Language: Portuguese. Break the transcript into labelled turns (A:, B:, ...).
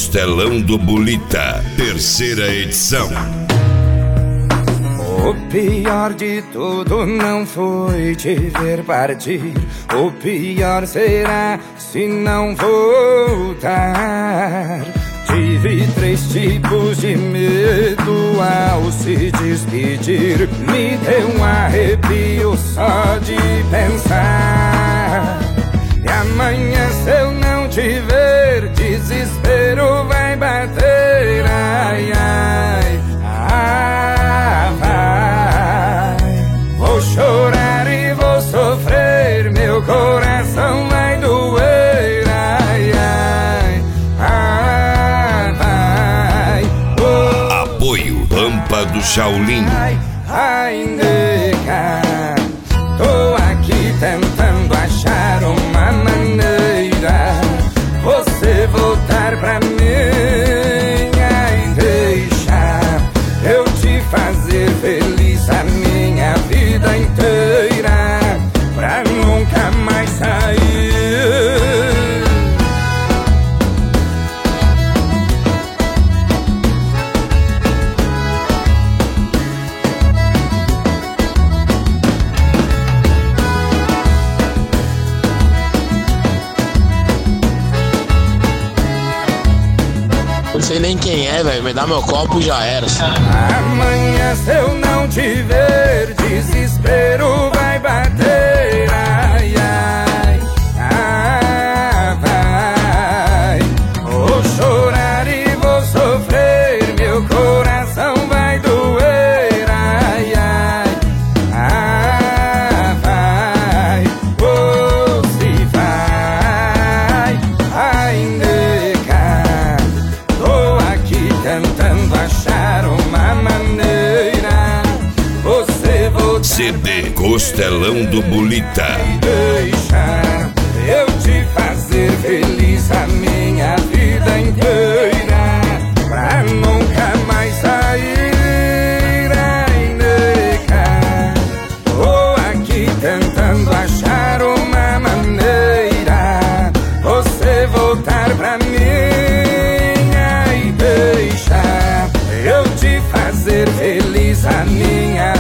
A: Costelão do Bulita, terceira edição.
B: O pior de tudo não foi te ver partir. O pior será se não voltar. Tive 3 tipos de medo ao se despedir. Me deu um arrepio só de pensar. E amanhã se eu não te ver, desespero vai bater. Ai, ai, vai. Vou chorar e vou sofrer, meu coração vai doer. Ai, ai, vai. Oh.
A: Apoio Pampa do Shaolin.
B: Ai, nega, tô aqui tentando achar uma maneira você voltar pra mim. Ai, deixa eu te fazer feliz a minha vida inteira, pra nunca mais sair.
C: Não sei nem quem é, velho. Me dá meu copo e já era.
B: Amanhã se eu não te ver, desespero vai bater. Ai, ai, vai. Vou chorar e vou sofrer, meu coração vai doer. Ai, ai, vai. Oh, se vai. Ai, nega, tô aqui tentando achar uma maneira você voltar.
A: CD Costelão do Bulita.
B: Deixa eu te fazer feliz a minha vida inteira, pra nunca mais sair. Ai, nega, tô aqui tentando achar uma maneira você voltar pra mim. Ai, deixa eu te fazer feliz a minha